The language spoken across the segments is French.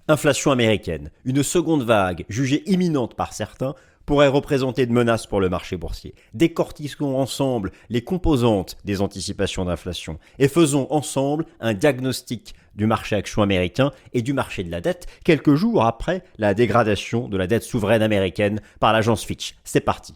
Inflation américaine. Une seconde vague, jugée imminente par certains, pourrait représenter de menaces pour le marché boursier. Décortiquons ensemble les composantes des anticipations d'inflation et faisons ensemble un diagnostic du marché action américain et du marché de la dette quelques jours après la dégradation de la dette souveraine américaine par l'agence Fitch. C'est parti.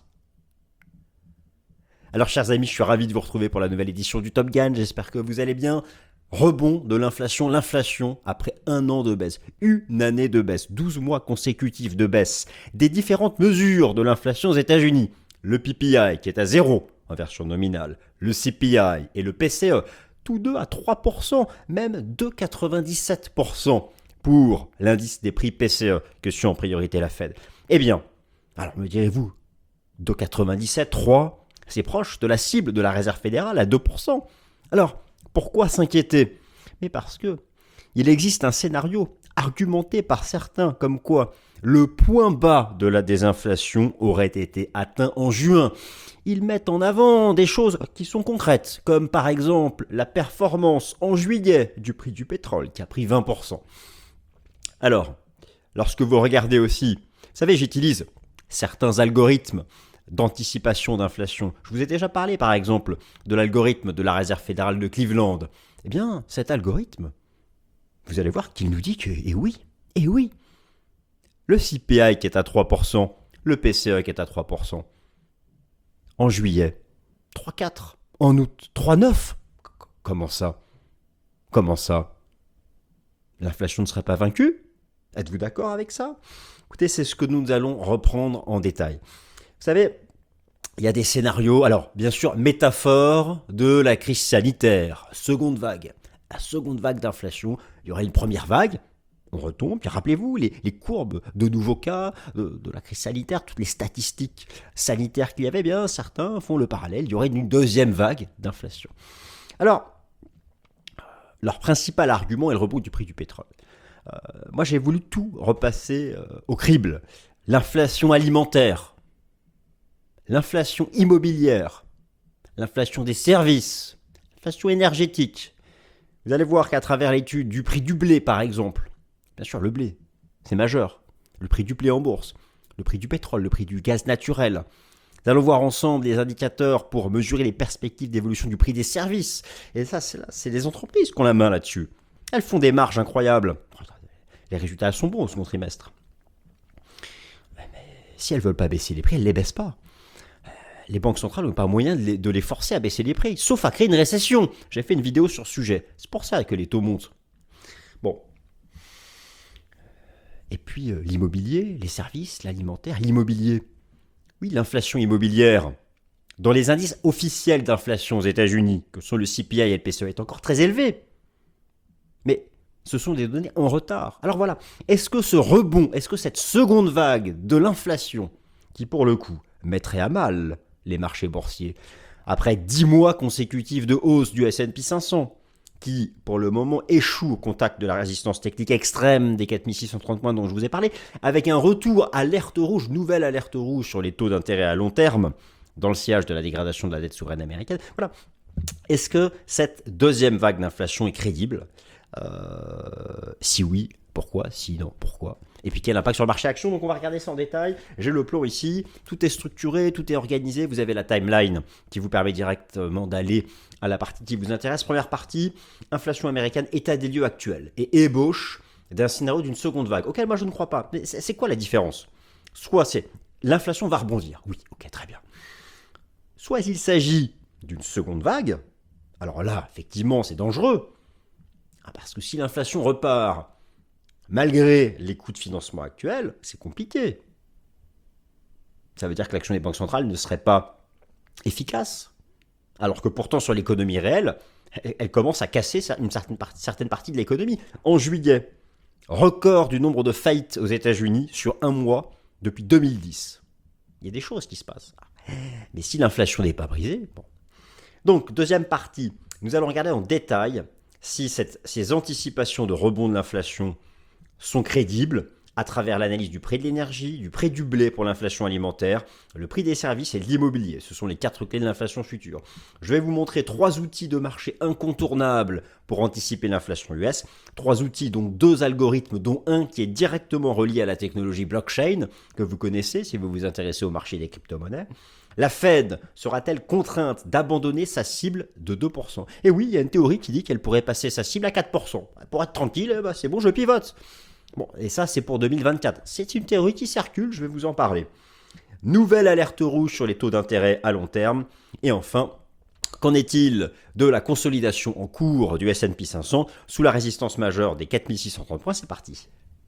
Alors chers amis, je suis ravi de vous retrouver pour la nouvelle édition du Top Gun, j'espère que vous allez bien. Rebond de l'inflation après un an de baisse, une année de baisse, 12 mois consécutifs de baisse, des différentes mesures de l'inflation aux États-Unis, le PPI qui est à 0 en version nominale, le CPI et le PCE, tous deux à 3%, même 2,97% pour l'indice des prix PCE que suit en priorité la Fed. Eh bien, alors me direz-vous, 2,97, 3, c'est proche de la cible de la Réserve fédérale à 2%. Alors, pourquoi s'inquiéter? Mais parce que il existe un scénario argumenté par certains comme quoi le point bas de la désinflation aurait été atteint en juin. Ils mettent en avant des choses qui sont concrètes, comme par exemple la performance en juillet du prix du pétrole qui a pris 20%. Alors, lorsque vous regardez aussi, vous savez, j'utilise certains algorithmes d'anticipation d'inflation. Je vous ai déjà parlé par exemple de l'algorithme de la Réserve fédérale de Cleveland. Eh bien, cet algorithme, vous allez voir qu'il nous dit que, eh oui, le CPI qui est à 3%, le PCE qui est à 3%, en juillet, 3,4, en août, 3,9. Comment ça? L'inflation ne serait pas vaincue? Êtes-vous d'accord avec ça? Écoutez, c'est ce que nous allons reprendre en détail. Vous savez, il y a des scénarios, alors bien sûr, métaphore de la crise sanitaire, seconde vague. La seconde vague d'inflation, il y aurait une première vague, on retombe, puis rappelez-vous les courbes de nouveaux cas, de la crise sanitaire, toutes les statistiques sanitaires qu'il y avait, bien certains font le parallèle, il y aurait une deuxième vague d'inflation. Alors, leur principal argument est le rebond du prix du pétrole. Moi j'ai voulu tout repasser au crible. L'inflation alimentaire, l'inflation immobilière, l'inflation des services, l'inflation énergétique. Vous allez voir qu'à travers l'étude du prix du blé, par exemple, bien sûr, le blé, c'est majeur. Le prix du blé en bourse, le prix du pétrole, le prix du gaz naturel. Nous allons voir ensemble les indicateurs pour mesurer les perspectives d'évolution du prix des services. Et ça, c'est les entreprises qui ont la main là-dessus. Elles font des marges incroyables. Les résultats sont bons au second trimestre. Mais si elles ne veulent pas baisser les prix, elles ne les baissent pas. Les banques centrales n'ont pas moyen de les forcer à baisser les prix, sauf à créer une récession. J'ai fait une vidéo sur ce sujet. C'est pour ça que les taux montent. Bon. Et puis l'immobilier, les services, l'alimentaire, l'immobilier. Oui, l'inflation immobilière, dans les indices officiels d'inflation aux États-Unis, que sont le CPI et le PCE, est encore très élevée. Mais ce sont des données en retard. Alors voilà, est-ce que ce rebond, est-ce que cette seconde vague de l'inflation, qui pour le coup mettrait à mal les marchés boursiers, après 10 mois consécutifs de hausse du S&P 500, qui pour le moment échoue au contact de la résistance technique extrême des 4630 points dont je vous ai parlé, avec un retour alerte rouge, nouvelle alerte rouge sur les taux d'intérêt à long terme, dans le sillage de la dégradation de la dette souveraine américaine. Voilà. Est-ce que cette deuxième vague d'inflation est crédible ? Si oui, pourquoi? Si non, pourquoi? Et puis quel impact sur le marché action? Donc on va regarder ça en détail. J'ai le plan ici, tout est structuré, tout est organisé. Vous avez la timeline qui vous permet directement d'aller à la partie qui vous intéresse. Première partie, inflation américaine, état des lieux actuel et ébauche d'un scénario d'une seconde vague, auquel moi je ne crois pas. Mais c'est quoi la différence? Soit c'est l'inflation va rebondir, oui, ok, très bien. Soit il s'agit d'une seconde vague, alors là, effectivement, c'est dangereux. Parce que si l'inflation repart, malgré les coûts de financement actuels, c'est compliqué. Ça veut dire que l'action des banques centrales ne serait pas efficace. Alors que pourtant, sur l'économie réelle, elle commence à casser une certaine partie de l'économie. En juillet, record du nombre de faillites aux États-Unis sur un mois depuis 2010. Il y a des choses qui se passent. Mais si l'inflation n'est pas brisée, bon. Donc, deuxième partie, nous allons regarder en détail si ces anticipations de rebond de l'inflation sont crédibles à travers l'analyse du prix de l'énergie, du prix du blé pour l'inflation alimentaire, le prix des services et de l'immobilier. Ce sont les 4 clés de l'inflation future. Je vais vous montrer 3 outils de marché incontournables pour anticiper l'inflation US. 3 outils, donc 2 algorithmes, dont un qui est directement relié à la technologie blockchain, que vous connaissez si vous vous intéressez au marché des crypto-monnaies. La Fed sera-t-elle contrainte d'abandonner sa cible de 2%? Et oui, il y a une théorie qui dit qu'elle pourrait passer sa cible à 4%. Pour être tranquille, c'est bon, je pivote. Bon, et ça, c'est pour 2024. C'est une théorie qui circule, je vais vous en parler. Nouvelle alerte rouge sur les taux d'intérêt à long terme. Et enfin, qu'en est-il de la consolidation en cours du S&P 500 sous la résistance majeure des 4630 points? C'est parti.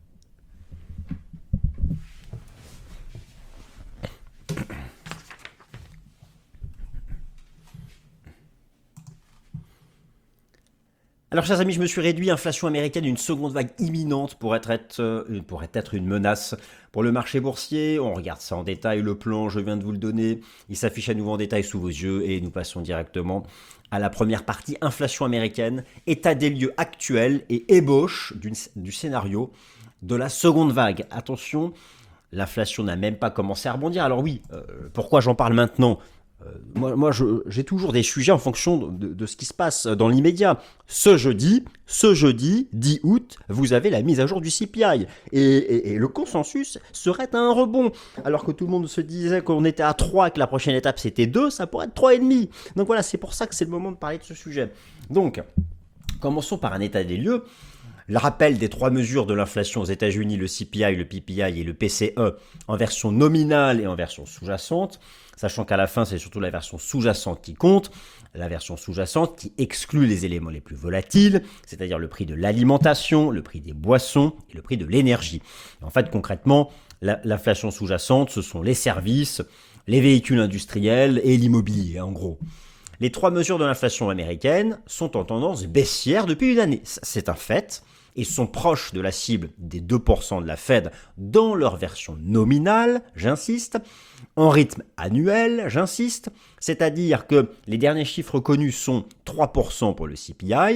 Alors, chers amis, je me suis réduit. Inflation américaine, une seconde vague imminente pourrait être une menace pour le marché boursier. On regarde ça en détail. Le plan, je viens de vous le donner. Il s'affiche à nouveau en détail sous vos yeux. Et nous passons directement à la première partie. Inflation américaine, état des lieux actuel et ébauche du scénario de la seconde vague. Attention, l'inflation n'a même pas commencé à rebondir. Alors oui, pourquoi j'en parle maintenant ? Moi, j'ai toujours des sujets en fonction de ce qui se passe dans l'immédiat. Ce jeudi 10 août, vous avez la mise à jour du CPI. Et le consensus serait à un rebond. Alors que tout le monde se disait qu'on était à 3 et que la prochaine étape c'était 2, ça pourrait être 3,5. Donc voilà, c'est pour ça que c'est le moment de parler de ce sujet. Donc, commençons par un état des lieux. Le rappel des 3 mesures de l'inflation aux États-Unis, le CPI, le PPI et le PCE, en version nominale et en version sous-jacente, sachant qu'à la fin, c'est surtout la version sous-jacente qui compte, la version sous-jacente qui exclut les éléments les plus volatiles, c'est-à-dire le prix de l'alimentation, le prix des boissons et le prix de l'énergie. En fait, concrètement, l'inflation sous-jacente, ce sont les services, les véhicules industriels et l'immobilier, en gros. Les 3 mesures de l'inflation américaine sont en tendance baissière depuis une année. C'est un fait. Et sont proches de la cible des 2% de la Fed dans leur version nominale, j'insiste, en rythme annuel, j'insiste, c'est-à-dire que les derniers chiffres connus sont 3% pour le CPI,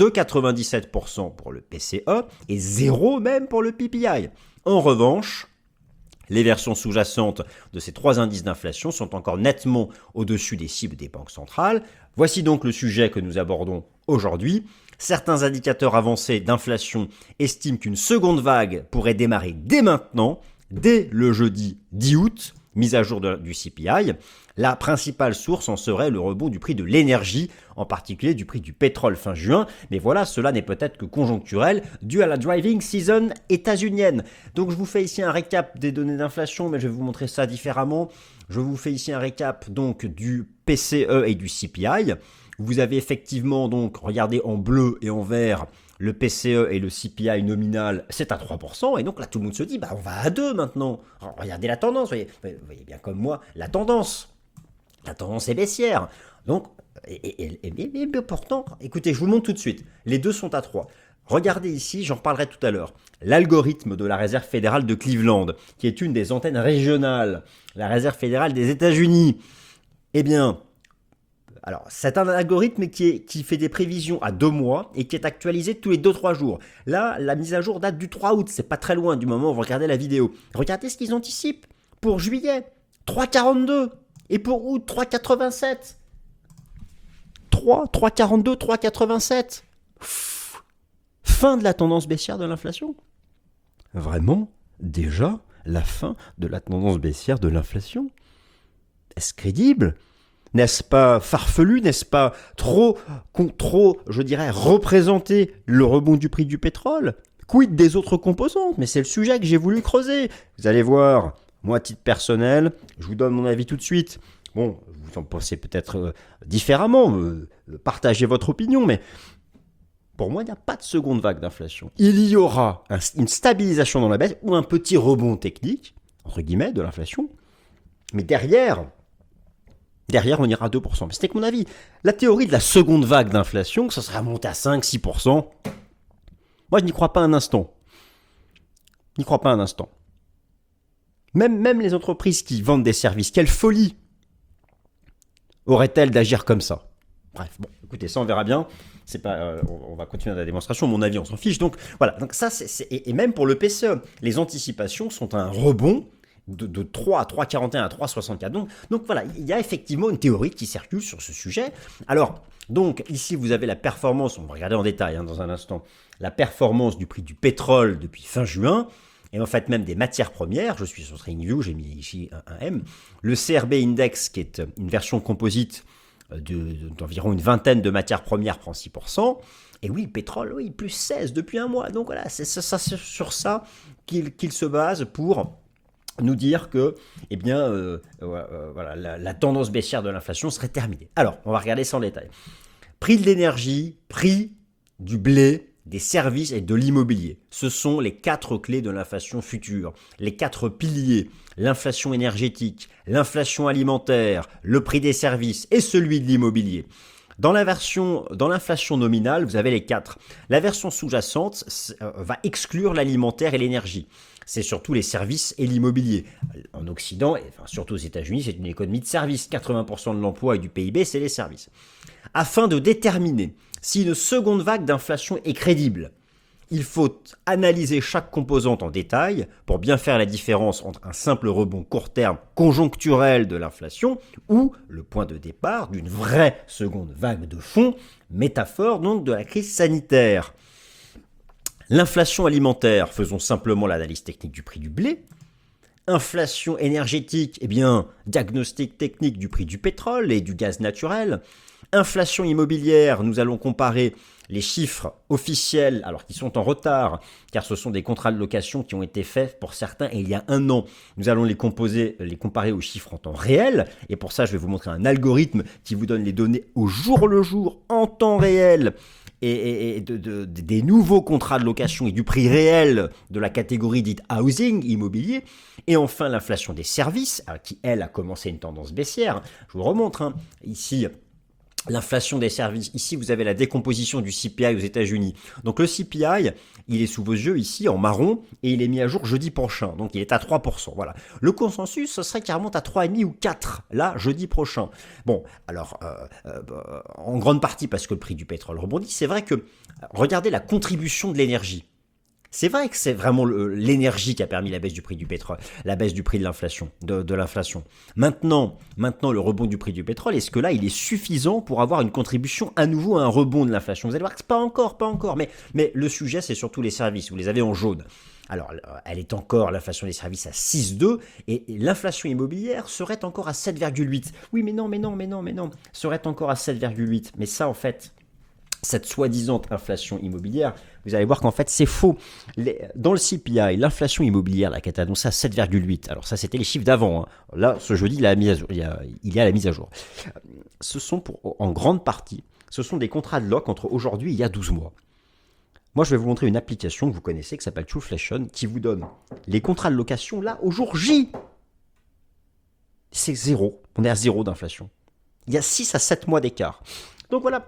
2,97% pour le PCE et 0 même pour le PPI. En revanche, les versions sous-jacentes de ces 3 indices d'inflation sont encore nettement au-dessus des cibles des banques centrales. Voici donc le sujet que nous abordons aujourd'hui. Certains indicateurs avancés d'inflation estiment qu'une seconde vague pourrait démarrer dès maintenant, dès le jeudi 10 août, mise à jour du CPI. La principale source en serait le rebond du prix de l'énergie, en particulier du prix du pétrole fin juin. Mais voilà, cela n'est peut-être que conjoncturel, dû à la driving season états-unienne. Donc je vous fais ici un récap des données d'inflation, mais je vais vous montrer ça différemment. Je vous fais ici un récap donc du PCE et du CPI. Vous avez effectivement donc, regardez en bleu et en vert, le PCE et le CPI nominal, c'est à 3%. Et donc là, tout le monde se dit, on va à 2 maintenant. Alors, regardez la tendance, vous voyez bien comme moi, la tendance est baissière. Donc, mais pourtant, écoutez, je vous le montre tout de suite. Les deux sont à 3. Regardez ici, j'en reparlerai tout à l'heure, l'algorithme de la Réserve fédérale de Cleveland, qui est une des antennes régionales, la Réserve fédérale des États-Unis. Eh bien, alors, c'est un algorithme qui fait des prévisions à 2 mois et qui est actualisé tous les 2-3 jours. Là, la mise à jour date du 3 août, c'est pas très loin du moment où vous regardez la vidéo. Regardez ce qu'ils anticipent. Pour juillet, 3,42. Et pour août, 3,87. 3,42, 3,87. Fin de la tendance baissière de l'inflation. Vraiment, déjà, la fin de la tendance baissière de l'inflation. Est-ce crédible ? N'est-ce pas farfelu? N'est-ce pas trop, je dirais, représenter le rebond du prix du pétrole? Quid des autres composantes? Mais c'est le sujet que j'ai voulu creuser. Vous allez voir, moi, à titre personnel, je vous donne mon avis tout de suite. Bon, vous en pensez peut-être différemment, partagez votre opinion, mais pour moi, il n'y a pas de seconde vague d'inflation. Il y aura une stabilisation dans la baisse ou un petit rebond technique, entre guillemets, de l'inflation. Mais derrière, on ira à 2%. Mais c'était que mon avis. La théorie de la seconde vague d'inflation, que ça serait monté à 5-6%, moi, je n'y crois pas un instant. Même les entreprises qui vendent des services, quelle folie auraient-elles d'agir comme ça? Bref, bon, écoutez, ça, on verra bien. c'est pas, on va continuer la démonstration, mon avis, on s'en fiche. Donc voilà, donc ça, et même pour le PCE, les anticipations sont un rebond de 3 à 3,41 à 3,64. Donc voilà, il y a effectivement une théorie qui circule sur ce sujet. Alors, donc ici, vous avez la performance, on va regarder en détail dans un instant, la performance du prix du pétrole depuis fin juin, et en fait même des matières premières. Je suis sur TradingView, j'ai mis ici un M. Le CRB Index, qui est une version composite d'environ une vingtaine de matières premières, prend 6%. Et oui, le pétrole, oui, plus 16 depuis un mois. Donc voilà, c'est sur ça qu'il se base pour nous dire que eh bien, voilà, la tendance baissière de l'inflation serait terminée. Alors, on va regarder ça en détail. Prix de l'énergie, prix du blé, des services et de l'immobilier. Ce sont les 4 clés de l'inflation future, les 4 piliers. L'inflation énergétique, l'inflation alimentaire, le prix des services et celui de l'immobilier. Dans l'inflation nominale, vous avez les 4. La version sous-jacente va exclure l'alimentaire et l'énergie. C'est surtout les services et l'immobilier. En Occident, et enfin, surtout aux États-Unis, c'est une économie de services. 80% de l'emploi et du PIB, c'est les services. Afin de déterminer si une seconde vague d'inflation est crédible, il faut analyser chaque composante en détail pour bien faire la différence entre un simple rebond court terme conjoncturel de l'inflation ou le point de départ d'une vraie seconde vague de fond, métaphore donc de la crise sanitaire. L'inflation alimentaire, faisons simplement l'analyse technique du prix du blé. Inflation énergétique, eh bien, diagnostic technique du prix du pétrole et du gaz naturel. Inflation immobilière, nous allons comparer les chiffres officiels, alors qui sont en retard, car ce sont des contrats de location qui ont été faits pour certains il y a un an. Nous allons les comparer aux chiffres en temps réel, et pour ça je vais vous montrer un algorithme qui vous donne les données au jour le jour, en temps réel, et des nouveaux contrats de location et du prix réel de la catégorie dite housing, immobilier. Et enfin l'inflation des services, qui elle a commencé une tendance baissière. Je vous remontre ici. L'inflation des services, ici vous avez la décomposition du CPI aux États-Unis. Donc le CPI, il est sous vos yeux ici en marron et il est mis à jour jeudi prochain. Donc il est à 3%. Voilà. Le consensus, ce serait qu'il remonte à 3,5 ou 4 là jeudi prochain. Bon, alors en grande partie parce que le prix du pétrole rebondit. C'est vrai que regardez la contribution de l'énergie. C'est vrai que c'est vraiment l'énergie qui a permis la baisse du prix du pétrole, la baisse du prix de l'inflation, de l'inflation. Maintenant, le rebond du prix du pétrole, est-ce que là, il est suffisant pour avoir une contribution à nouveau à un rebond de l'inflation? Vous allez voir que c'est pas encore. Mais le sujet, c'est surtout les services. Vous les avez en jaune. Alors, elle est encore, l'inflation des services, à 6,2 et l'inflation immobilière serait encore à 7,8. Oui, mais non, serait encore à 7,8. Mais ça, en fait, cette soi-disant inflation immobilière, vous allez voir qu'en fait c'est faux. Dans le CPI, l'inflation immobilière là, qui est annoncée à 7,8, alors ça c'était les chiffres d'avant, là ce jeudi il y a la mise à jour. Ce sont en grande partie, ce sont des contrats de loc entre aujourd'hui et il y a 12 mois. Moi je vais vous montrer une application que vous connaissez qui s'appelle Trueflation qui vous donne les contrats de location là au jour J. C'est zéro, on est à zéro d'inflation. Il y a 6 à 7 mois d'écart. Donc voilà.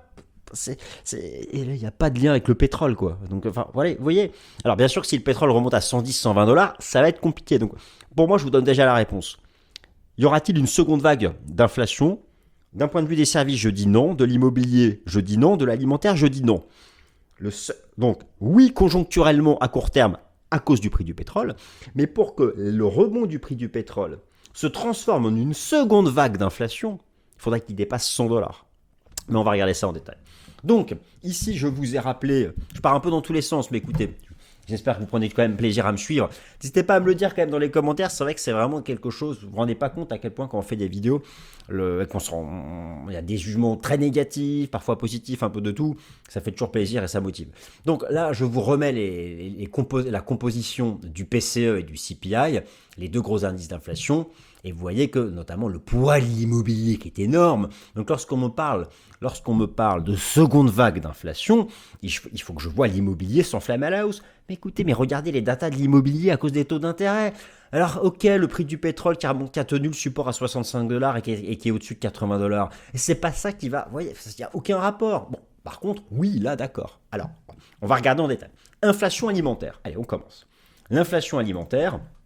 Et là, il n'y a pas de lien avec le pétrole, quoi. Donc, enfin, voilà, vous voyez. Alors, bien sûr que si le pétrole remonte à 110, 120 $, ça va être compliqué. Donc, pour moi, je vous donne déjà la réponse. Y aura-t-il une seconde vague d'inflation? D'un point de vue des services, je dis non. De l'immobilier, je dis non. De l'alimentaire, je dis non. Donc, oui, conjoncturellement, à court terme, à cause du prix du pétrole. Mais pour que le rebond du prix du pétrole se transforme en une seconde vague d'inflation, il faudrait qu'il dépasse 100 $. Mais on va regarder ça en détail. Donc, ici, je vous ai rappelé, je pars un peu dans tous les sens, mais écoutez, j'espère que vous prenez quand même plaisir à me suivre. N'hésitez pas à me le dire quand même dans les commentaires, c'est vrai que c'est vraiment quelque chose, vous ne vous rendez pas compte à quel point quand on fait des vidéos, il y a des jugements très négatifs, parfois positifs, un peu de tout, ça fait toujours plaisir et ça motive. Donc là, je vous remets la composition du PCE et du CPI, les deux gros indices d'inflation. Et vous voyez que notamment le poids de l'immobilier qui est énorme. Donc lorsqu'on me parle de seconde vague d'inflation, il faut que je vois l'immobilier s'enflammer à la hausse. Mais écoutez, regardez les datas de l'immobilier à cause des taux d'intérêt. Alors ok, le prix du pétrole qui a tenu le support à 65 $ et qui est au-dessus de 80 $. Et c'est pas ça qui va... Vous voyez, il n'y a aucun rapport. Bon, par contre, oui, là d'accord. Alors, on va regarder en détail. Inflation alimentaire. Allez, on commence. L'inflation alimentaire...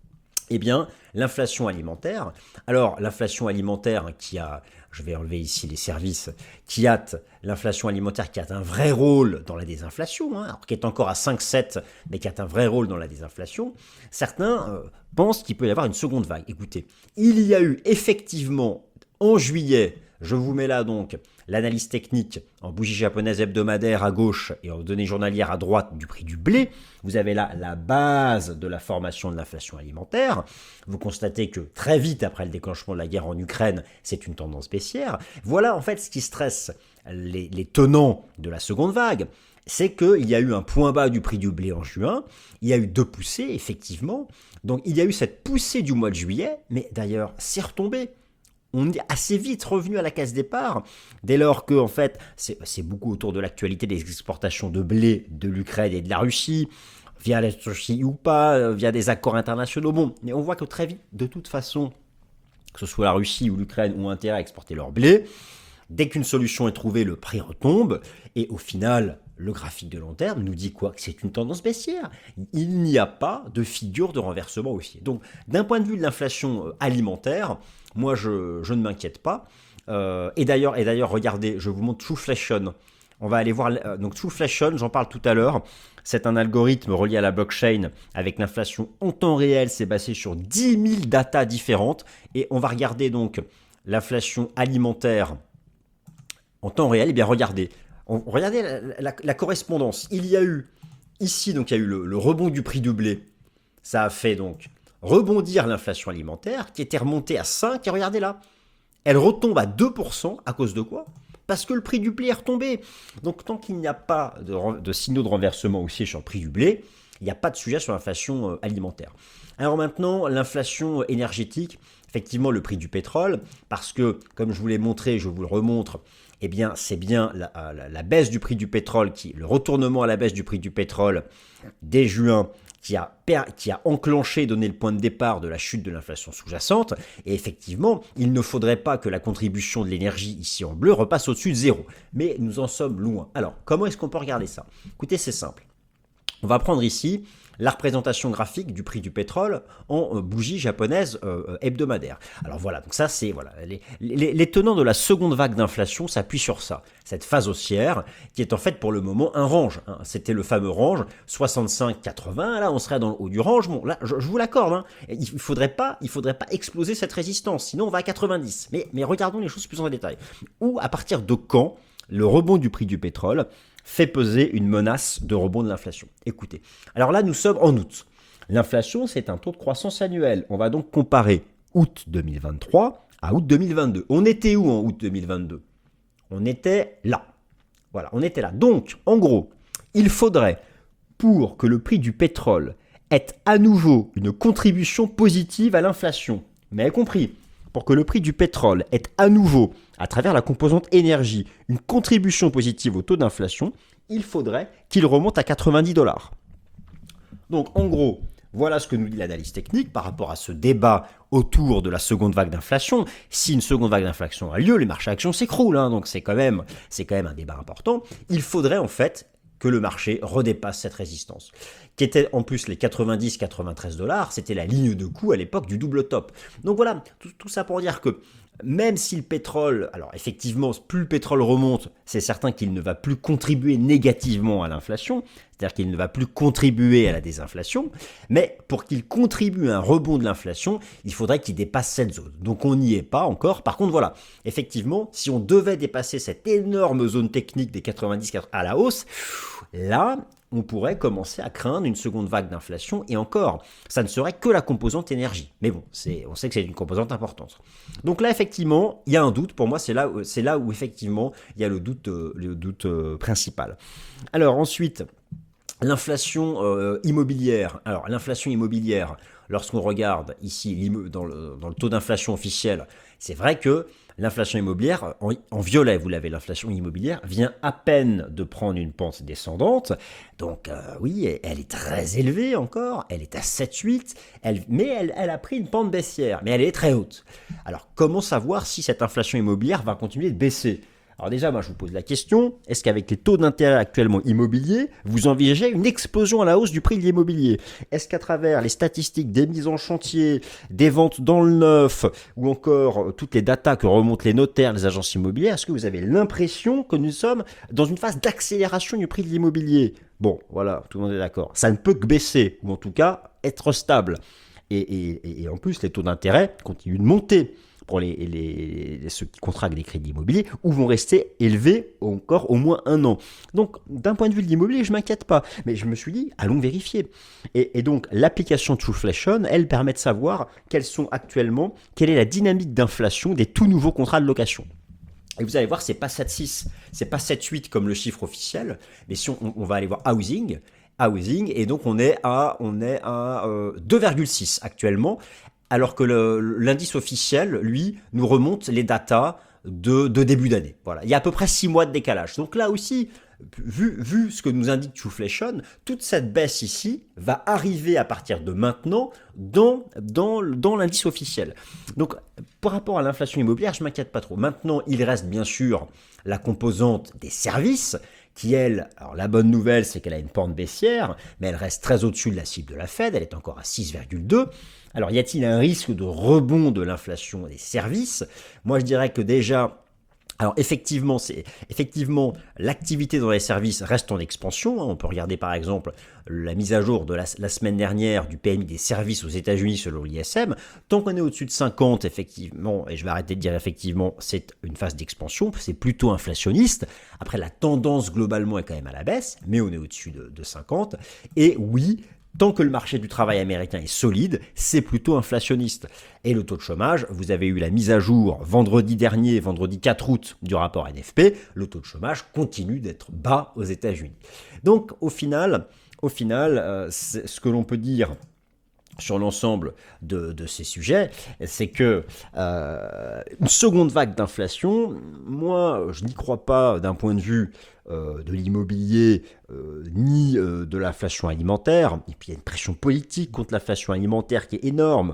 Eh bien, l'inflation alimentaire, alors l'inflation alimentaire qui a, je vais enlever ici les services, l'inflation alimentaire qui a un vrai rôle dans la désinflation, hein, alors qui est encore à 5,7, mais qui a un vrai rôle dans la désinflation, certains pensent qu'il peut y avoir une seconde vague. Écoutez, il y a eu effectivement en juillet, je vous mets là donc l'analyse technique en bougie japonaise hebdomadaire à gauche et en données journalières à droite du prix du blé. Vous avez là la base de la formation de l'inflation alimentaire. Vous constatez que très vite après le déclenchement de la guerre en Ukraine, c'est une tendance baissière. Voilà en fait ce qui stresse les tenants de la seconde vague. C'est qu'il y a eu un point bas du prix du blé en juin, il y a eu 2 poussées, effectivement. Donc il y a eu cette poussée du mois de juillet, mais d'ailleurs c'est retombé. On est assez vite revenu à la case départ, dès lors que, en fait, c'est beaucoup autour de l'actualité des exportations de blé de l'Ukraine et de la Russie, via la Russie ou pas, via des accords internationaux. Bon, mais on voit que très vite, de toute façon, que ce soit la Russie ou l'Ukraine ont intérêt à exporter leur blé. Dès qu'une solution est trouvée, le prix retombe, et au final, le graphique de long terme nous dit quoi? Que c'est une tendance baissière. Il n'y a pas de figure de renversement haussier. Donc, d'un point de vue de l'inflation alimentaire, moi, je ne m'inquiète pas. Et d'ailleurs, regardez, je vous montre Trueflation. On va aller voir. Donc, Trueflation, j'en parle tout à l'heure. C'est un algorithme relié à la blockchain avec l'inflation en temps réel. C'est basé sur 10 000 datas différentes. Et on va regarder donc l'inflation alimentaire en temps réel. Eh bien, regardez. Regardez la correspondance. Il y a eu ici, donc il y a eu le rebond du prix du blé. Ça a fait donc rebondir l'inflation alimentaire qui était remontée à 5. Et regardez là, elle retombe à 2%. À cause de quoi? Parce que le prix du blé est retombé. Donc tant qu'il n'y a pas de signaux de renversement haussier sur le prix du blé, il n'y a pas de sujet sur l'inflation alimentaire. Alors maintenant, l'inflation énergétique, effectivement le prix du pétrole, parce que comme je vous l'ai montré, je vous le remontre, eh bien c'est bien la baisse du prix du pétrole, le retournement à la baisse du prix du pétrole dès juin, qui a enclenché, donné le point de départ de la chute de l'inflation sous-jacente. Et effectivement, il ne faudrait pas que la contribution de l'énergie ici en bleu repasse au-dessus de zéro. Mais nous en sommes loin. Alors, comment est-ce qu'on peut regarder ça? Écoutez, c'est simple. On va prendre ici la représentation graphique du prix du pétrole en bougie japonaise hebdomadaire. Alors voilà, donc ça c'est voilà, les tenants de la seconde vague d'inflation s'appuient sur ça, cette phase haussière qui est en fait pour le moment un range. Hein. C'était le fameux range 65-80, là on serait dans le haut du range. Bon là je vous l'accorde, hein. Il faudrait pas exploser cette résistance, sinon on va à 90. Mais regardons les choses plus en détail. Ou à partir de quand le rebond du prix du pétrole fait peser une menace de rebond de l'inflation. Écoutez, alors là nous sommes en août. L'inflation c'est un taux de croissance annuel. On va donc comparer août 2023 à août 2022. On était où en août 2022? On était là. Voilà, on était là. Donc, en gros, il faudrait, pour que le prix du pétrole ait à nouveau une contribution positive à l'inflation, mais avez compris, pour que le prix du pétrole ait à nouveau, à travers la composante énergie, une contribution positive au taux d'inflation, il faudrait qu'il remonte à 90 $. Donc en gros, voilà ce que nous dit l'analyse technique par rapport à ce débat autour de la seconde vague d'inflation. Si une seconde vague d'inflation a lieu, les marchés actions s'écroulent, hein, donc c'est quand même un débat important. Il faudrait en fait que le marché redépasse cette résistance, qui était en plus les 90-93 $, c'était la ligne de coût à l'époque du double top. Donc voilà, tout ça pour dire que même si le pétrole, alors effectivement, plus le pétrole remonte, c'est certain qu'il ne va plus contribuer négativement à l'inflation, c'est-à-dire qu'il ne va plus contribuer à la désinflation, mais pour qu'il contribue à un rebond de l'inflation, il faudrait qu'il dépasse cette zone. Donc on n'y est pas encore. Par contre, voilà, effectivement, si on devait dépasser cette énorme zone technique des 90 à la hausse, là, on pourrait commencer à craindre une seconde vague d'inflation, et encore, ça ne serait que la composante énergie. Mais bon, on sait que c'est une composante importante. Donc là, effectivement, il y a un doute. Pour moi, c'est là où effectivement, il y a le doute principal. Alors ensuite, l'inflation immobilière. Alors l'inflation immobilière, lorsqu'on regarde ici dans le taux d'inflation officiel, c'est vrai que l'inflation immobilière, en violet, vous l'avez, l'inflation immobilière vient à peine de prendre une pente descendante. Donc oui, elle est très élevée encore, elle est à 7-8, mais elle a pris une pente baissière, mais elle est très haute. Alors comment savoir si cette inflation immobilière va continuer de baisser? Alors déjà, moi je vous pose la question, est-ce qu'avec les taux d'intérêt actuellement immobiliers, vous envisagez une explosion à la hausse du prix de l'immobilier? Est-ce qu'à travers les statistiques des mises en chantier, des ventes dans le neuf, ou encore toutes les datas que remontent les notaires, les agences immobilières, est-ce que vous avez l'impression que nous sommes dans une phase d'accélération du prix de l'immobilier? Bon, voilà, tout le monde est d'accord. Ça ne peut que baisser, ou en tout cas être stable. Et en plus, les taux d'intérêt continuent de monter pour ceux qui contractent des crédits immobiliers, ou vont rester élevés encore au moins un an. Donc, d'un point de vue de l'immobilier, je ne m'inquiète pas. Mais je me suis dit, allons vérifier. Et donc, l'application Trueflation, elle permet de savoir quelle est la dynamique d'inflation des tout nouveaux contrats de location. Et vous allez voir, c'est pas 7,6, c'est pas 7,8 comme le chiffre officiel, mais si on va aller voir housing, et donc on est à 2,6 actuellement, alors que l'indice officiel, lui, nous remonte les datas de début d'année. Voilà, il y a à peu près 6 mois de décalage. Donc là aussi, vu ce que nous indique Trueflation, toute cette baisse ici va arriver à partir de maintenant dans l'indice officiel. Donc, par rapport à l'inflation immobilière, je ne m'inquiète pas trop. Maintenant, il reste bien sûr la composante des services, qui elle, alors la bonne nouvelle, c'est qu'elle a une pente baissière, mais elle reste très au-dessus de la cible de la Fed, elle est encore à 6,2. Alors, y a-t-il un risque de rebond de l'inflation des services? Moi, je dirais que déjà, alors effectivement, l'activité dans les services reste en expansion. On peut regarder par exemple la mise à jour de la semaine dernière du PMI des services aux États-Unis selon l'ISM. Tant qu'on est au-dessus de 50, effectivement, et je vais arrêter de dire effectivement, c'est une phase d'expansion, c'est plutôt inflationniste. Après, la tendance globalement est quand même à la baisse, mais on est au-dessus de 50. Et oui, tant que le marché du travail américain est solide, c'est plutôt inflationniste. Et le taux de chômage, vous avez eu la mise à jour vendredi 4 août du rapport NFP, le taux de chômage continue d'être bas aux États-Unis. Donc au final, ce que l'on peut dire sur l'ensemble de ces sujets, c'est que une seconde vague d'inflation, moi, je n'y crois pas d'un point de vue de l'immobilier ni de l'inflation alimentaire. Et puis il y a une pression politique contre l'inflation alimentaire qui est énorme.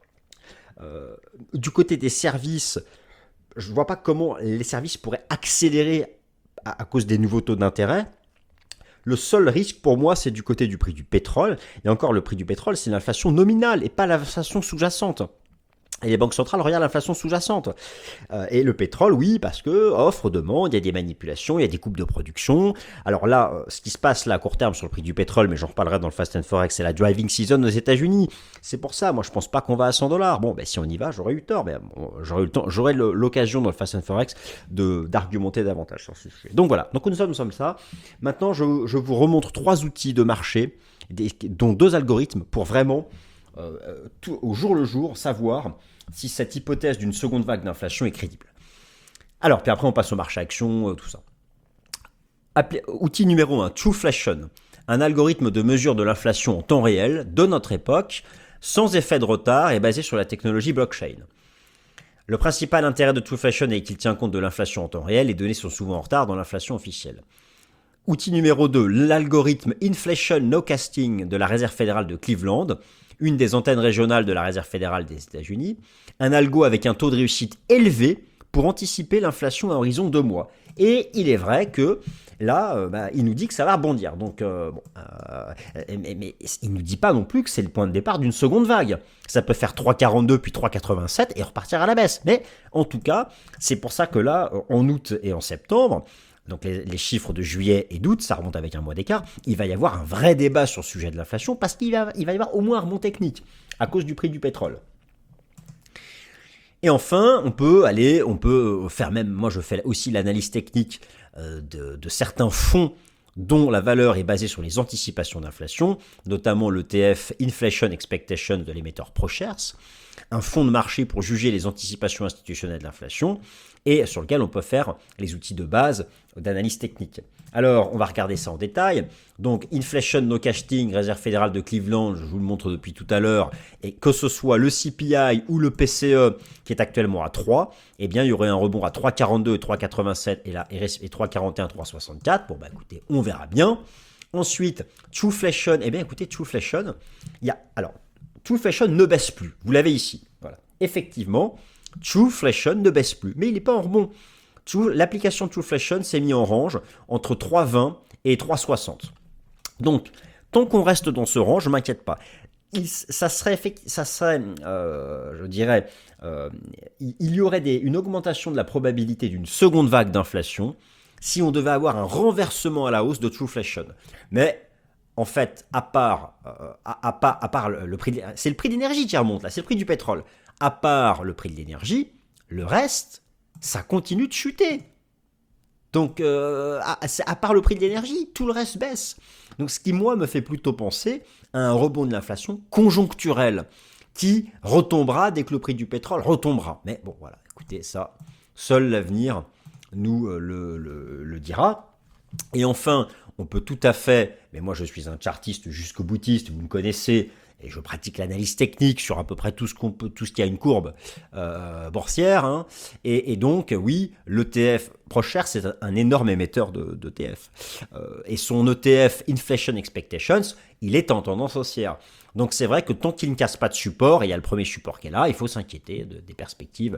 Du côté des services, je ne vois pas comment les services pourraient accélérer à cause des nouveaux taux d'intérêt. Le seul risque pour moi, c'est du côté du prix du pétrole. Et encore, le prix du pétrole, c'est l'inflation nominale et pas l'inflation sous-jacente. Et les banques centrales regardent l'inflation sous-jacente. Et le pétrole, oui, parce que offre, demande, il y a des manipulations, il y a des coupes de production. Alors là, ce qui se passe là à court terme sur le prix du pétrole, mais j'en reparlerai dans le Fast and Forex, c'est la driving season aux États-Unis. C'est pour ça, moi je pense pas qu'on va à 100 $. Bon, ben si on y va, j'aurais eu tort, mais bon, j'aurais l'occasion dans le Fast and Forex d'argumenter davantage sur ce sujet. Donc voilà, donc nous sommes ça. Maintenant, je vous remontre 3 outils de marché, dont 2 algorithmes pour vraiment au jour le jour savoir si cette hypothèse d'une seconde vague d'inflation est crédible. Alors, puis après on passe au marché action, tout ça. Outil numéro 1, Trueflation, un algorithme de mesure de l'inflation en temps réel de notre époque, sans effet de retard et basé sur la technologie blockchain. Le principal intérêt de Trueflation est qu'il tient compte de l'inflation en temps réel, les données sont souvent en retard dans l'inflation officielle. Outil numéro 2, l'algorithme Inflation Nowcasting de la Réserve fédérale de Cleveland, une des antennes régionales de la Réserve fédérale des États-Unis, un algo avec un taux de réussite élevé pour anticiper l'inflation à horizon 2 mois. Et il est vrai que là, il nous dit que ça va rebondir. Donc, mais il ne nous dit pas non plus que c'est le point de départ d'une seconde vague. Ça peut faire 3,42 puis 3,87 et repartir à la baisse. Mais en tout cas, c'est pour ça que là, en août et en septembre, donc les chiffres de juillet et d'août, ça remonte avec un mois d'écart, il va y avoir un vrai débat sur le sujet de l'inflation parce qu'il va y avoir au moins un rebond technique à cause du prix du pétrole. Et enfin, on peut faire même, moi je fais aussi l'analyse technique de certains fonds dont la valeur est basée sur les anticipations d'inflation, notamment l'ETF Inflation Expectations de l'émetteur ProShares, un fonds de marché pour juger les anticipations institutionnelles de l'inflation, et sur lequel on peut faire les outils de base d'analyse technique. Alors, on va regarder ça en détail. Donc, Inflation Nowcasting, Réserve fédérale de Cleveland, je vous le montre depuis tout à l'heure, et que ce soit le CPI ou le PCE qui est actuellement à 3, eh bien, il y aurait un rebond à 3,42 et 3,87 et 3,41, 3,64. Bon, bah écoutez, on verra bien. Ensuite, Trueflation, eh bien, écoutez, Trueflation, Trueflation ne baisse plus. Vous l'avez ici. Voilà. Effectivement, Trueflation ne baisse plus, mais il n'est pas en rebond. L'application Trueflation s'est mise en range entre 3,20 et 3,60. Donc, tant qu'on reste dans ce range, je ne m'inquiète pas. Je dirais, il y aurait une augmentation de la probabilité d'une seconde vague d'inflation si on devait avoir un renversement à la hausse de Trueflation. Mais en fait, à part le prix, c'est le prix de l'énergie qui remonte là, c'est le prix du pétrole. À part le prix de l'énergie, le reste, ça continue de chuter. Donc, à part le prix de l'énergie, tout le reste baisse. Donc, ce qui, moi, me fait plutôt penser à un rebond de l'inflation conjoncturel qui retombera dès que le prix du pétrole retombera. Mais bon, voilà, écoutez, ça, seul l'avenir nous le dira. Et enfin, on peut tout à fait, mais moi je suis un chartiste jusqu'au boutiste, vous me connaissez, et je pratique l'analyse technique sur à peu près tout ce qui a une courbe boursière, hein. Et donc, oui, l'ETF ProShares, c'est un énorme émetteur d'ETF. Et son ETF Inflation Expectations, il est en tendance haussière. Donc c'est vrai que tant qu'il ne casse pas de support, et il y a le premier support qui est là, il faut s'inquiéter des perspectives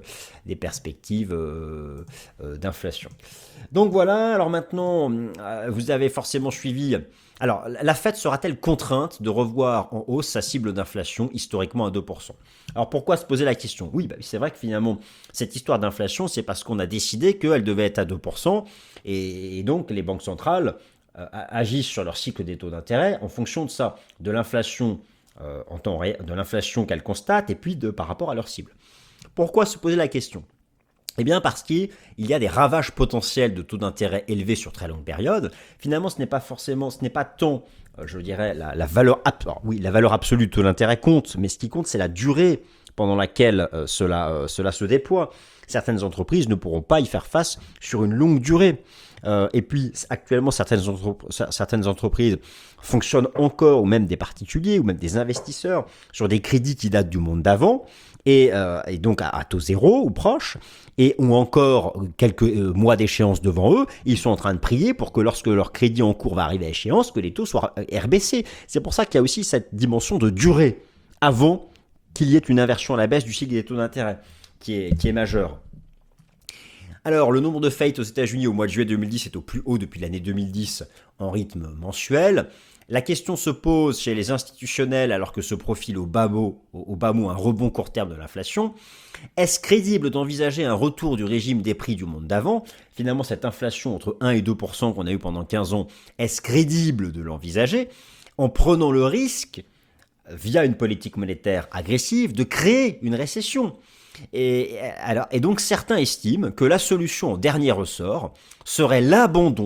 d'inflation. Donc voilà, alors maintenant, vous avez forcément suivi. Alors, la Fed sera-t-elle contrainte de revoir en hausse sa cible d'inflation historiquement à 2%? Alors, pourquoi se poser la question? Oui, c'est vrai que finalement, cette histoire d'inflation, c'est parce qu'on a décidé qu'elle devait être à 2%, et donc les banques centrales agissent sur leur cycle des taux d'intérêt en fonction de ça, de l'inflation en temps réel, de l'inflation qu'elles constatent, et puis par rapport à leur cible. Pourquoi se poser la question? Eh bien parce qu'il y a des ravages potentiels de taux d'intérêt élevés sur très longue période. Finalement, ce n'est pas tant, je dirais, la valeur absolue de taux d'intérêt compte, mais ce qui compte, c'est la durée pendant laquelle cela se déploie. Certaines entreprises ne pourront pas y faire face sur une longue durée. Et puis, actuellement, certaines entreprises fonctionnent encore, ou même des particuliers, ou même des investisseurs, sur des crédits qui datent du monde d'avant, et donc à taux zéro ou proche, et ont encore quelques mois d'échéance devant eux. Ils sont en train de prier pour que lorsque leur crédit en cours va arriver à échéance, que les taux soient RBC. C'est pour ça qu'il y a aussi cette dimension de durée avant qu'il y ait une inversion à la baisse du cycle des taux d'intérêt qui est majeure. Alors, le nombre de faillites aux États-Unis au mois de juillet 2010 est au plus haut depuis l'année 2010 en rythme mensuel. La question se pose chez les institutionnels alors que se profile au bas mot un rebond court terme de l'inflation. Est-ce crédible d'envisager un retour du régime des prix du monde d'avant? Finalement, cette inflation entre 1 et 2% qu'on a eu pendant 15 ans, est-ce crédible de l'envisager en prenant le risque, via une politique monétaire agressive, de créer une récession? Et donc certains estiment que la solution en dernier ressort serait l'abandon,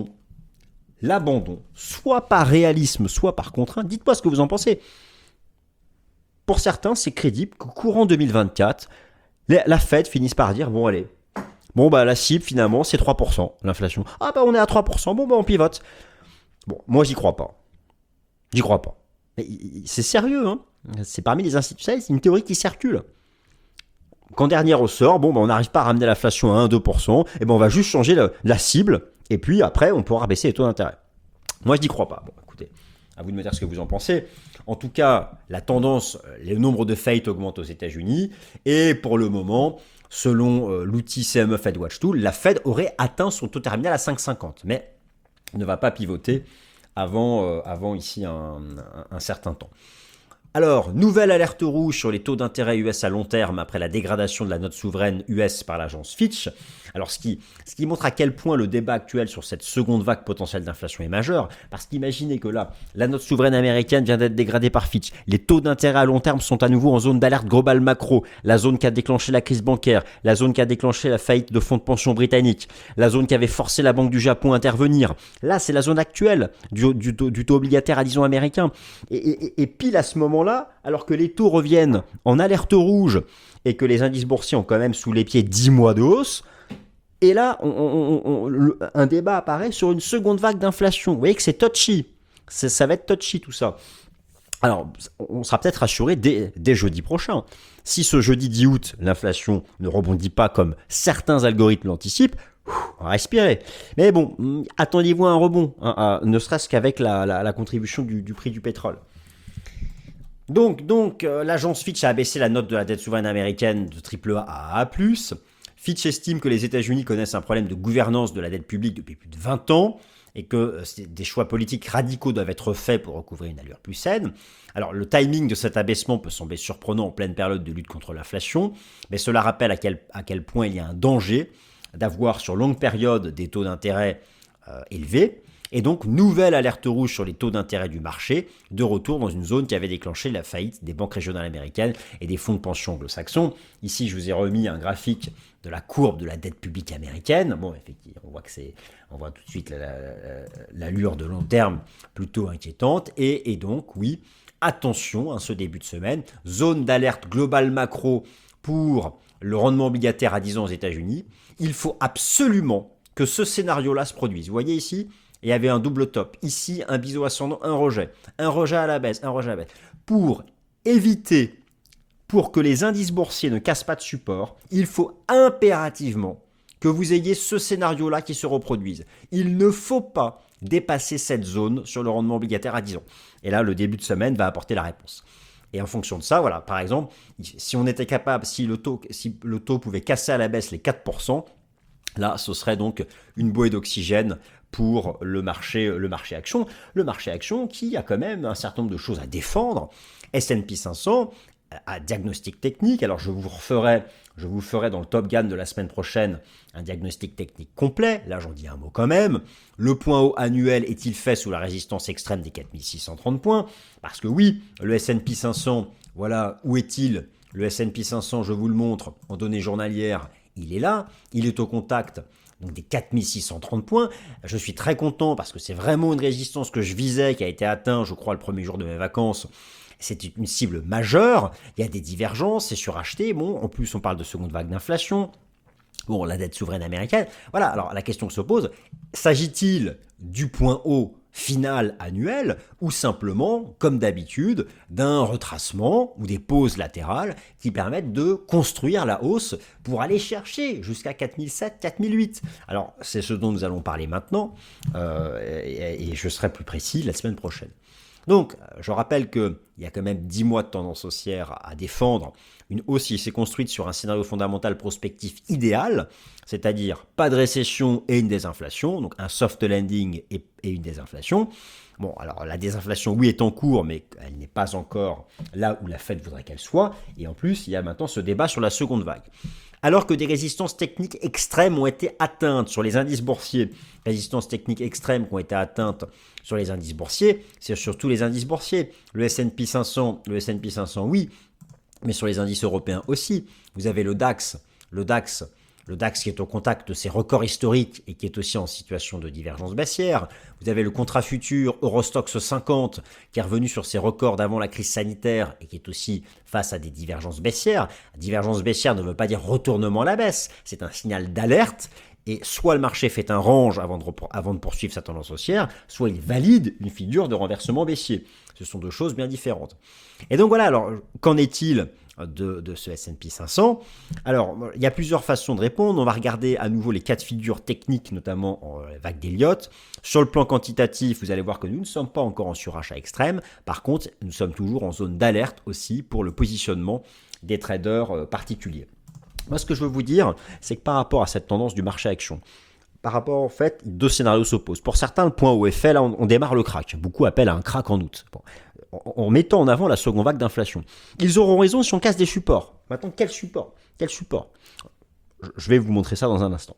soit par réalisme, soit par contrainte. Dites-moi ce que vous en pensez. Pour certains, c'est crédible qu'au courant 2024, la Fed finisse par dire, bon allez, la cible finalement c'est 3%, l'inflation. Ah on est à 3%, on pivote. Bon, moi j'y crois pas. Mais c'est sérieux, hein. C'est parmi les institutionnels, c'est une théorie qui circule. Qu'en dernier ressort, on n'arrive pas à ramener l'inflation à 1-2%, et on va juste changer la cible, et puis après, on pourra baisser les taux d'intérêt. Moi, je n'y crois pas. Bon, écoutez, à vous de me dire ce que vous en pensez. En tout cas, la tendance, le nombre de faillites augmente aux États-Unis, et pour le moment, selon l'outil CME Fed Watch Tool, la Fed aurait atteint son taux terminal à 5,50, mais ne va pas pivoter avant ici un certain temps. Alors, nouvelle alerte rouge sur les taux d'intérêt US à long terme après la dégradation de la note souveraine US par l'agence Fitch. Alors, ce qui montre à quel point le débat actuel sur cette seconde vague potentielle d'inflation est majeur, parce qu'imaginez que là, la note souveraine américaine vient d'être dégradée par Fitch, les taux d'intérêt à long terme sont à nouveau en zone d'alerte globale macro, la zone qui a déclenché la crise bancaire, la zone qui a déclenché la faillite de fonds de pension britanniques, la zone qui avait forcé la Banque du Japon à intervenir. Là, c'est la zone actuelle du taux obligataire à 10 ans américain. Et pile à ce moment-là, alors que les taux reviennent en alerte rouge et que les indices boursiers ont quand même sous les pieds 10 mois de hausse, et là, un débat apparaît sur une seconde vague d'inflation. Vous voyez que c'est touchy. Ça va être touchy tout ça. Alors, on sera peut-être rassuré dès jeudi prochain. Si ce jeudi 10 août, l'inflation ne rebondit pas comme certains algorithmes l'anticipent, on va respirer. Mais bon, attendez-vous à un rebond, ne serait-ce qu'avec la contribution du prix du pétrole. Donc l'agence Fitch a abaissé la note de la dette souveraine américaine de AAA à A+. Fitch estime que les États-Unis connaissent un problème de gouvernance de la dette publique depuis plus de 20 ans et que des choix politiques radicaux doivent être faits pour recouvrer une allure plus saine. Alors, le timing de cet abaissement peut sembler surprenant en pleine période de lutte contre l'inflation, mais cela rappelle à quel point il y a un danger d'avoir sur longue période des taux d'intérêt élevés, et donc nouvelle alerte rouge sur les taux d'intérêt du marché, de retour dans une zone qui avait déclenché la faillite des banques régionales américaines et des fonds de pension anglo-saxons. Ici, je vous ai remis un graphique de la courbe de la dette publique américaine. Bon, effectivement, on voit tout de suite l'allure de long terme plutôt inquiétante, et donc, oui, attention, ce début de semaine, zone d'alerte globale macro pour le rendement obligataire à 10 ans aux États-Unis. Il faut absolument que ce scénario-là se produise. Vous voyez ici, il y avait un double top. Ici, un biseau ascendant, un rejet à la baisse, un rejet à la baisse. Pour que les indices boursiers ne cassent pas de support, il faut impérativement que vous ayez ce scénario-là qui se reproduise. Il ne faut pas dépasser cette zone sur le rendement obligataire à 10 ans. Et là, le début de semaine va apporter la réponse. Et en fonction de ça, voilà, par exemple, si on était capable, si le taux pouvait casser à la baisse les 4%, là, ce serait donc une bouée d'oxygène pour le marché action. Le marché action qui a quand même un certain nombre de choses à défendre. S&P 500 à diagnostic technique. Alors je vous ferai dans le Top Gun de la semaine prochaine un diagnostic technique complet. Là, j'en dis un mot quand même. Le point haut annuel est-il fait sous la résistance extrême des 4630 points? Parce que oui, le S&P 500, voilà, où est-il? Le S&P 500, je vous le montre en données journalières, il est là. Il est au contact donc des 4630 points. Je suis très content parce que c'est vraiment une résistance que je visais, qui a été atteinte, je crois, le premier jour de mes vacances. C'est une cible majeure, il y a des divergences, c'est suracheté. Bon, en plus, on parle de seconde vague d'inflation. Bon, la dette souveraine américaine. Voilà, alors la question que se pose, s'agit-il du point haut final annuel ou simplement, comme d'habitude, d'un retracement ou des pauses latérales qui permettent de construire la hausse pour aller chercher jusqu'à 4007, 4008. Alors, c'est ce dont nous allons parler maintenant et je serai plus précis la semaine prochaine. Donc, je rappelle qu'il y a quand même 10 mois de tendance haussière à défendre. Une hausse qui s'est construite sur un scénario fondamental prospectif idéal, c'est-à-dire pas de récession et une désinflation, donc un soft landing et une désinflation. Bon, alors la désinflation, oui, est en cours, mais elle n'est pas encore là où la Fed voudrait qu'elle soit. Et en plus, il y a maintenant ce débat sur la seconde vague. Alors que des résistances techniques extrêmes ont été atteintes sur les indices boursiers, résistances techniques extrêmes qui ont été atteintes sur les indices boursiers, c'est surtout les indices boursiers. Le S&P 500, oui, mais sur les indices européens aussi. Vous avez le DAX qui est au contact de ses records historiques et qui est aussi en situation de divergence baissière. Vous avez le contrat futur Eurostoxx 50 qui est revenu sur ses records d'avant la crise sanitaire et qui est aussi face à des divergences baissières. Divergence baissière ne veut pas dire retournement à la baisse, c'est un signal d'alerte. Et soit le marché fait un range avant de poursuivre sa tendance haussière, soit il valide une figure de renversement baissier. Ce sont deux choses bien différentes. Et donc voilà, alors qu'en est-il de ce S&P 500? Alors, il y a plusieurs façons de répondre. On va regarder à nouveau les cas de figure techniques, notamment en vague d'Elliott. Sur le plan quantitatif, vous allez voir que nous ne sommes pas encore en surachat extrême. Par contre, nous sommes toujours en zone d'alerte aussi pour le positionnement des traders particuliers. Moi, ce que je veux vous dire, c'est que par rapport à cette tendance du marché action, par rapport, en fait, deux scénarios s'opposent. Pour certains, le point haut est fait, là, on démarre le crack. Beaucoup appellent à un crack en août. Bon, en mettant en avant la seconde vague d'inflation. Ils auront raison si on casse des supports. Maintenant, quel support? Je vais vous montrer ça dans un instant.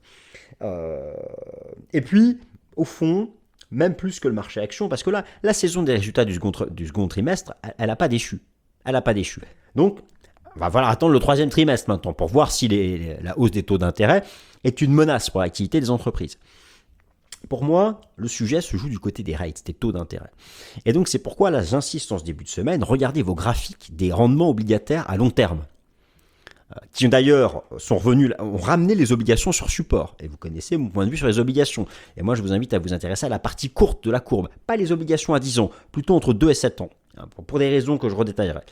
Et puis, au fond, même plus que le marché action, parce que là, la saison des résultats du second trimestre, elle n'a pas déchu. Donc, on va falloir attendre le troisième trimestre maintenant pour voir si la hausse des taux d'intérêt est une menace pour l'activité des entreprises. Pour moi, le sujet se joue du côté des rates, des taux d'intérêt. Et donc, c'est pourquoi, là, j'insiste en ce début de semaine, regardez vos graphiques des rendements obligataires à long terme, qui d'ailleurs ont ramené les obligations sur support. Et vous connaissez mon point de vue sur les obligations. Et moi, je vous invite à vous intéresser à la partie courte de la courbe, pas les obligations à 10 ans, plutôt entre 2 et 7 ans, pour des raisons que je redétaillerai.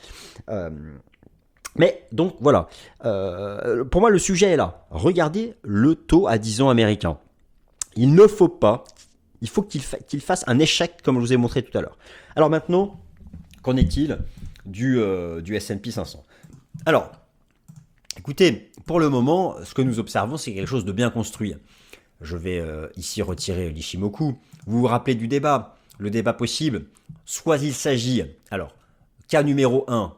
Mais donc voilà, pour moi le sujet est là. Regardez le taux à 10 ans américain. Il faut qu'il fasse un échec comme je vous ai montré tout à l'heure. Alors maintenant, qu'en est-il du S&P 500? Alors, écoutez, pour le moment, ce que nous observons, c'est quelque chose de bien construit. Je vais ici retirer l'Ishimoku. Vous vous rappelez du débat, le débat possible, soit il s'agit, alors, cas numéro 1,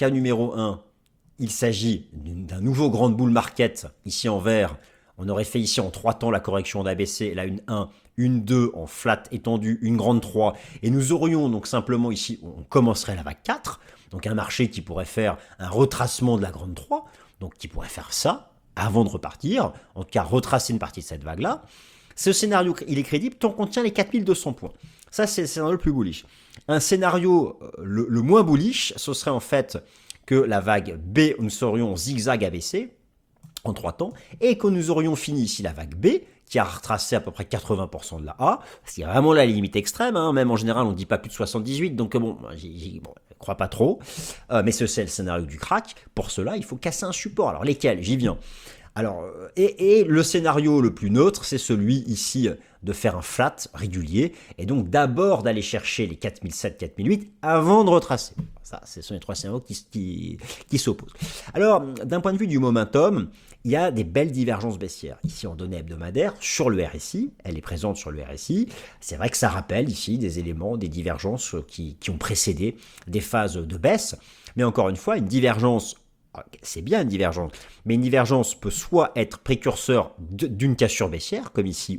il s'agit d'un nouveau grand bull market, ici en vert. On aurait fait ici en 3 temps la correction d'ABC, là une 1, une 2 en flat étendue, une grande 3. Et nous aurions donc simplement ici, on commencerait la vague 4, donc un marché qui pourrait faire un retracement de la grande 3, donc qui pourrait faire ça avant de repartir, en tout cas retracer une partie de cette vague-là. Ce scénario, il est crédible tant qu'on tient les 4200 points. Ça, c'est le scénario le plus bullish. Un scénario le moins bullish, ce serait en fait que la vague B, nous serions en zigzag ABC en 3 temps, et que nous aurions fini ici la vague B, qui a retracé à peu près 80% de la A, c'est vraiment la limite extrême, hein. Même en général on ne dit pas plus de 78, donc bon, je ne crois pas trop, mais c'est le scénario du crack. Pour cela, il faut casser un support. Alors lesquels? J'y viens. Alors, et le scénario le plus neutre, c'est celui ici de faire un flat régulier, et donc d'abord d'aller chercher les 4007, 4008 avant de retracer. Ça, ce sont les 3 scénarios qui s'opposent. Alors, d'un point de vue du momentum, il y a des belles divergences baissières. Ici, en données hebdomadaires, sur le RSI, elle est présente sur le RSI. C'est vrai que ça rappelle ici des éléments, des divergences qui ont précédé des phases de baisse. Mais encore une fois, une divergence, c'est bien une divergence, mais une divergence peut soit être précurseur d'une cassure baissière, comme ici,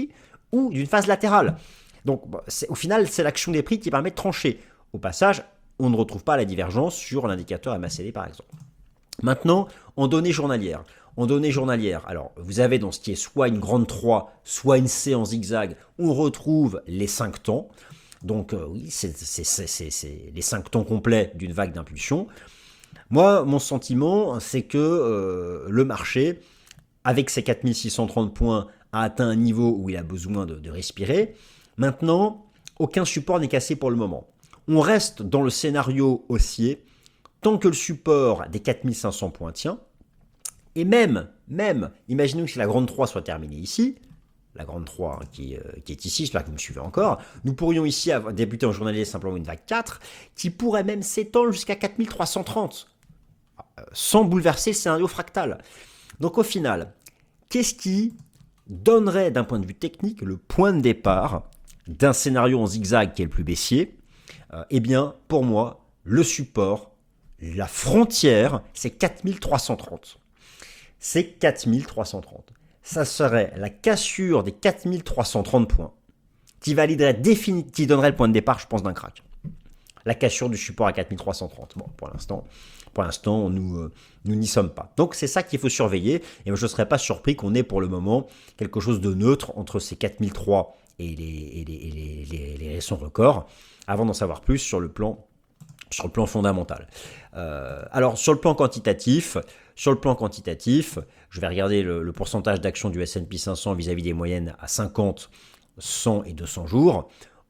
ou d'une phase latérale. Donc, au final, c'est l'action des prix qui permet de trancher. Au passage, on ne retrouve pas la divergence sur l'indicateur MACD, par exemple. Maintenant, en données journalières. Alors, vous avez dans ce qui est soit une grande 3, soit une C en zigzag, on retrouve les 5 temps. Donc, oui, c'est les 5 temps complets d'une vague d'impulsion. Moi, mon sentiment, c'est que le marché, avec ses 4630 points, a atteint un niveau où il a besoin de respirer. Maintenant, aucun support n'est cassé pour le moment. On reste dans le scénario haussier tant que le support des 4500 points tient. Et même, imaginons que la grande 3 soit terminée ici, la grande 3 qui est ici, j'espère que vous me suivez encore, nous pourrions ici débuter en journalier simplement une vague 4 qui pourrait même s'étendre jusqu'à 4330 sans bouleverser le scénario fractal. Donc au final, qu'est-ce qui donnerait d'un point de vue technique le point de départ d'un scénario en zigzag qui est le plus baissier? Eh bien, pour moi, le support, la frontière, c'est 4330. C'est 4330. Ça serait la cassure des 4330 points qui validerait qui donnerait le point de départ, je pense, d'un crack. La cassure du support à 4330. Bon, pour l'instant, nous n'y sommes pas. Donc, c'est ça qu'il faut surveiller. Et je ne serais pas surpris qu'on ait pour le moment quelque chose de neutre entre ces 4003 et les récents records, avant d'en savoir plus sur le plan fondamental. Alors, sur le plan quantitatif, je vais regarder le pourcentage d'action du S&P 500 vis-à-vis des moyennes à 50, 100 et 200 jours.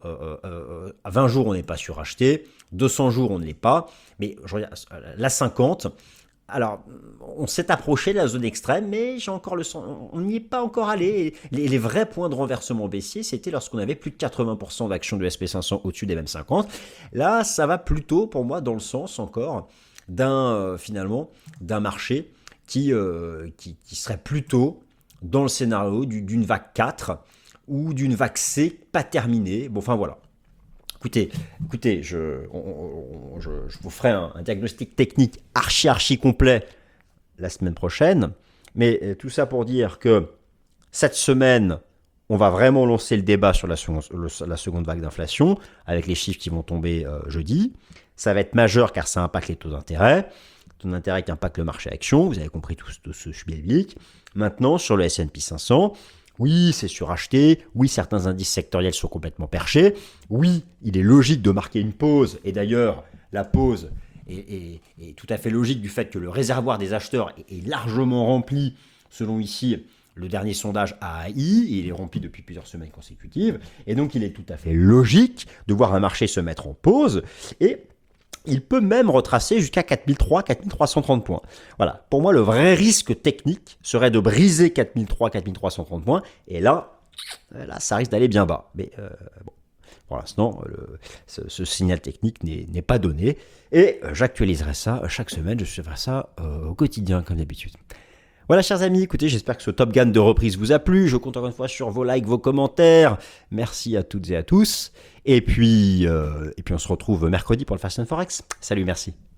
À 20 jours, on n'est pas suracheté. 200 jours, on ne l'est pas. Mais je regarde, la 50, alors, on s'est approché de la zone extrême, mais j'ai encore le sens, on n'y est pas encore allé. Les vrais points de renversement baissier, c'était lorsqu'on avait plus de 80% d'actions du SP500 au-dessus des mêmes 50. Là, ça va plutôt, pour moi, dans le sens encore d'un marché qui serait plutôt dans le scénario d'une vague 4 ou d'une vague C pas terminée. Bon, enfin voilà. Écoutez, je vous ferai un diagnostic technique archi complet la semaine prochaine. Mais tout ça pour dire que cette semaine, on va vraiment lancer le débat sur la seconde vague d'inflation avec les chiffres qui vont tomber jeudi. Ça va être majeur car ça impacte les taux d'intérêt. Taux d'intérêt qui impacte le marché action. Vous avez compris tout ce schmilblick. Maintenant, sur le S&P 500, oui, c'est suracheté. Oui, certains indices sectoriels sont complètement perchés. Oui, il est logique de marquer une pause. Et d'ailleurs, la pause est tout à fait logique du fait que le réservoir des acheteurs est largement rempli, selon ici le dernier sondage AAI. Il est rempli depuis plusieurs semaines consécutives. Et donc, il est tout à fait logique de voir un marché se mettre en pause. Et il peut même retracer jusqu'à 4330 points. Voilà. Pour moi, le vrai risque technique serait de briser 4330 points. Et là, ça risque d'aller bien bas. Mais bon, pour l'instant, ce signal technique n'est pas donné. Et j'actualiserai ça chaque semaine. Je suivrai ça au quotidien, comme d'habitude. Voilà, chers amis, écoutez, j'espère que ce Top Gun de reprise vous a plu. Je compte encore une fois sur vos likes, vos commentaires. Merci à toutes et à tous. Et puis on se retrouve mercredi pour le Fast and Forex. Salut, merci.